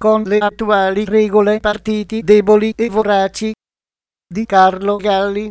con le attuali regole partiti deboli e voraci. Di Carlo Galli.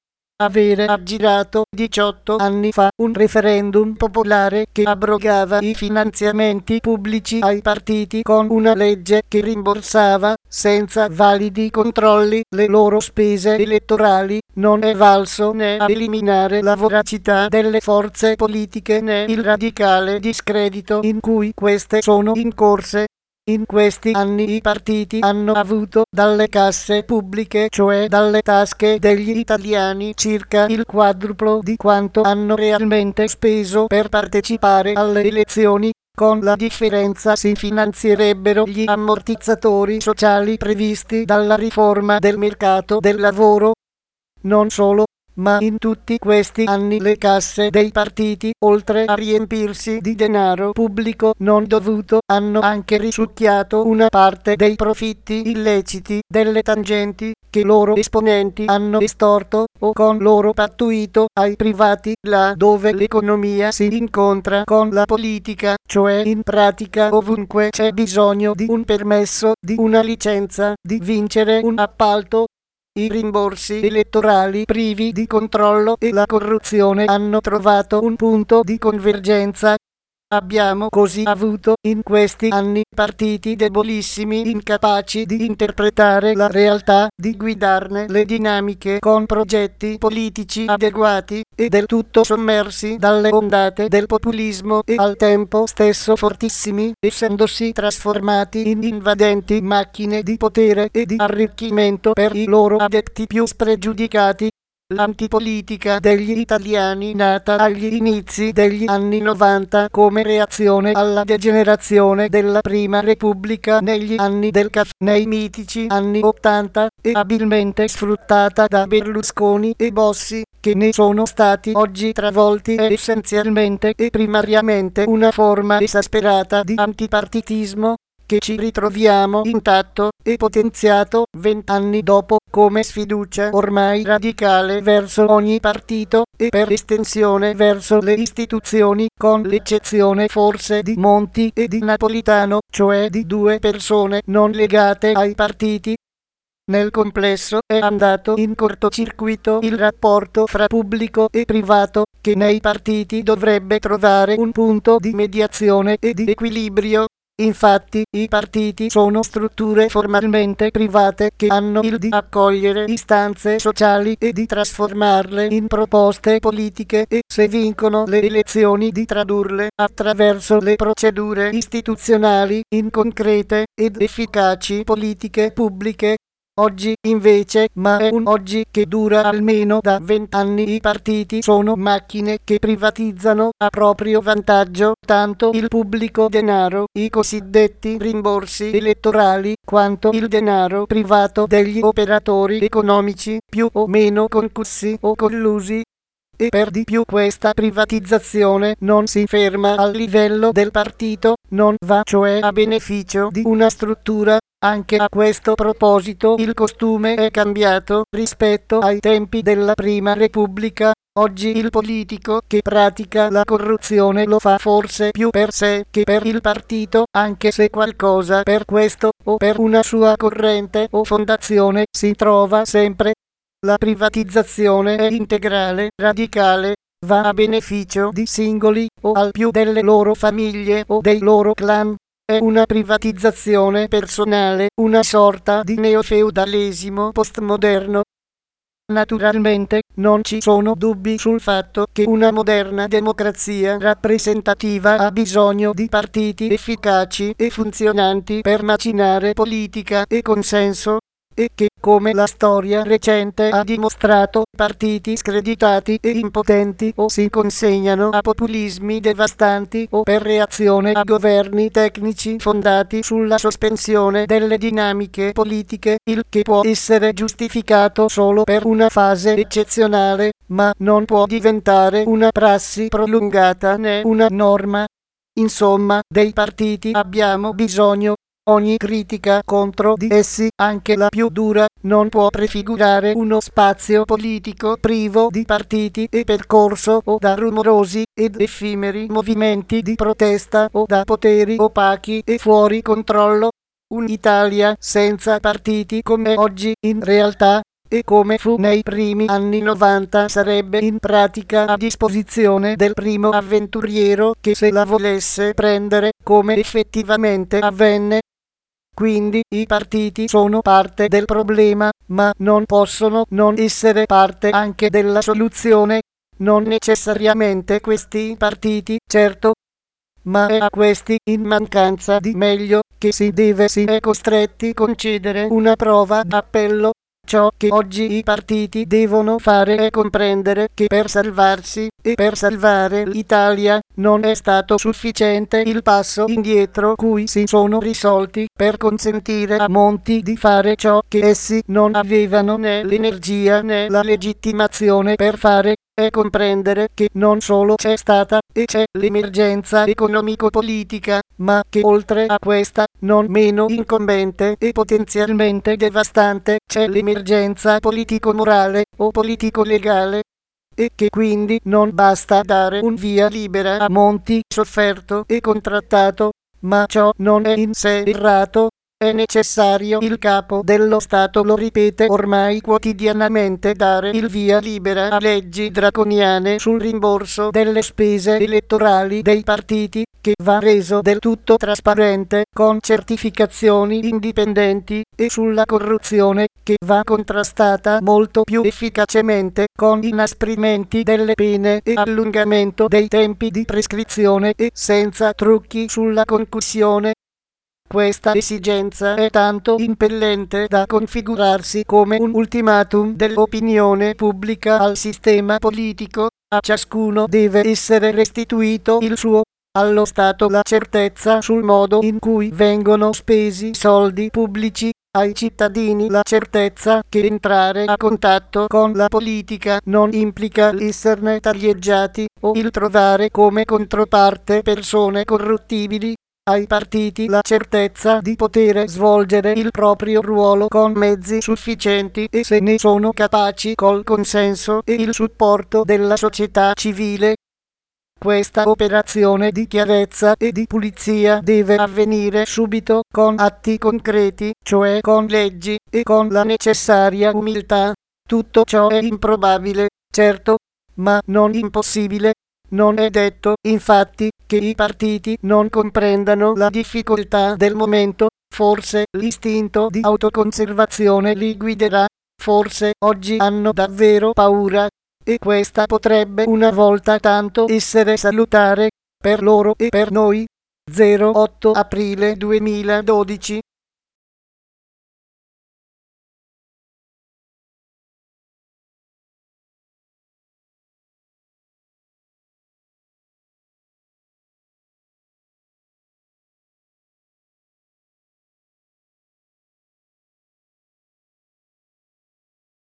Avere aggirato 18 anni fa un referendum popolare che abrogava i finanziamenti pubblici ai partiti con una legge che rimborsava, senza validi controlli, le loro spese elettorali, non è valso né a eliminare la voracità delle forze politiche né il radicale discredito in cui queste sono incorse. In questi anni i partiti hanno avuto dalle casse pubbliche, cioè dalle tasche degli italiani, circa il quadruplo di quanto hanno realmente speso per partecipare alle elezioni. Con la differenza si finanzierebbero gli ammortizzatori sociali previsti dalla riforma del mercato del lavoro. Non solo, ma in tutti questi anni le casse dei partiti, oltre a riempirsi di denaro pubblico non dovuto, hanno anche risucchiato una parte dei profitti illeciti delle tangenti che loro esponenti hanno estorto o con loro pattuito ai privati, là dove l'economia si incontra con la politica, cioè in pratica ovunque c'è bisogno di un permesso, di una licenza, di vincere un appalto. I rimborsi elettorali privi di controllo e la corruzione hanno trovato un punto di convergenza. Abbiamo così avuto in questi anni partiti debolissimi, incapaci di interpretare la realtà, di guidarne le dinamiche con progetti politici adeguati e del tutto sommersi dalle ondate del populismo e al tempo stesso fortissimi, essendosi trasformati in invadenti macchine di potere e di arricchimento per i loro adepti più spregiudicati. L'antipolitica degli italiani, nata agli inizi degli anni 90 come reazione alla degenerazione della Prima Repubblica negli anni del caffè, nei mitici anni 80, e abilmente sfruttata da Berlusconi e Bossi, che ne sono stati oggi travolti, è essenzialmente e primariamente una forma esasperata di antipartitismo, che ci ritroviamo intatto e potenziato 20 anni dopo come sfiducia ormai radicale verso ogni partito e per estensione verso le istituzioni, con l'eccezione forse di Monti e di Napolitano, cioè di due persone non legate ai partiti. Nel complesso è andato in cortocircuito il rapporto fra pubblico e privato, che nei partiti dovrebbe trovare un punto di mediazione e di equilibrio. Infatti, i partiti sono strutture formalmente private che hanno il di accogliere istanze sociali e di trasformarle in proposte politiche e, se vincono le elezioni, di tradurle, attraverso le procedure istituzionali, in concrete ed efficaci politiche pubbliche. Oggi, invece, ma è un oggi che dura almeno da 20 anni, i partiti sono macchine che privatizzano a proprio vantaggio tanto il pubblico denaro, i cosiddetti rimborsi elettorali, quanto il denaro privato degli operatori economici, più o meno concussi o collusi. E per di più questa privatizzazione non si ferma al livello del partito, non va cioè a beneficio di una struttura. Anche a questo proposito il costume è cambiato rispetto ai tempi della Prima Repubblica. Oggi il politico che pratica la corruzione lo fa forse più per sé che per il partito, anche se qualcosa per questo o per una sua corrente o fondazione si trova sempre. La privatizzazione è integrale, radicale, va a beneficio di singoli o al più delle loro famiglie o dei loro clan. È una privatizzazione personale, una sorta di neofeudalesimo postmoderno. Naturalmente, non ci sono dubbi sul fatto che una moderna democrazia rappresentativa ha bisogno di partiti efficaci e funzionanti per macinare politica e consenso, e che, come la storia recente ha dimostrato, partiti screditati e impotenti o si consegnano a populismi devastanti o per reazione a governi tecnici fondati sulla sospensione delle dinamiche politiche, il che può essere giustificato solo per una fase eccezionale, ma non può diventare una prassi prolungata né una norma. Insomma, dei partiti abbiamo bisogno. Ogni critica contro di essi, anche la più dura, non può prefigurare uno spazio politico privo di partiti e percorso o da rumorosi ed effimeri movimenti di protesta o da poteri opachi e fuori controllo. un'Italia senza partiti come oggi in realtà e come fu nei primi anni 90 sarebbe in pratica a disposizione del primo avventuriero che se la volesse prendere, come effettivamente avvenne. Quindi i partiti sono parte del problema, ma non possono non essere parte anche della soluzione. Non necessariamente questi partiti, certo, ma è a questi, in mancanza di meglio, che si è costretti concedere una prova d'appello. Ciò che oggi i partiti devono fare è comprendere che per salvarsi e per salvare l'Italia non è stato sufficiente il passo indietro cui si sono risolti per consentire a Monti di fare ciò che essi non avevano né l'energia né la legittimazione per fare. È comprendere che non solo c'è stata e c'è l'emergenza economico-politica, ma che oltre a questa, non meno incombente e potenzialmente devastante, c'è l'emergenza politico-morale o politico-legale, e che quindi non basta dare un via libera a Monti sofferto e contrattato, ma ciò non è in sé errato. È necessario, il capo dello Stato lo ripete ormai quotidianamente, dare il via libera a leggi draconiane sul rimborso delle spese elettorali dei partiti, che va reso del tutto trasparente con certificazioni indipendenti, e sulla corruzione, che va contrastata molto più efficacemente con inasprimenti delle pene e allungamento dei tempi di prescrizione e senza trucchi sulla concussione. Questa esigenza è tanto impellente da configurarsi come un ultimatum dell'opinione pubblica al sistema politico. A ciascuno deve essere restituito il suo. Allo Stato la certezza sul modo in cui vengono spesi soldi pubblici, ai cittadini la certezza che entrare a contatto con la politica non implica l'esserne taglieggiati o il trovare come controparte persone corruttibili. Ai partiti la certezza di poter svolgere il proprio ruolo con mezzi sufficienti e, se ne sono capaci, col consenso e il supporto della società civile. Questa operazione di chiarezza e di pulizia deve avvenire subito con atti concreti, cioè con leggi e con la necessaria umiltà. Tutto ciò è improbabile, certo, ma non impossibile. Non è detto, infatti, che i partiti non comprendano la difficoltà del momento. Forse l'istinto di autoconservazione li guiderà, forse oggi hanno davvero paura, e questa potrebbe una volta tanto essere salutare per loro e per noi. 08 aprile 2012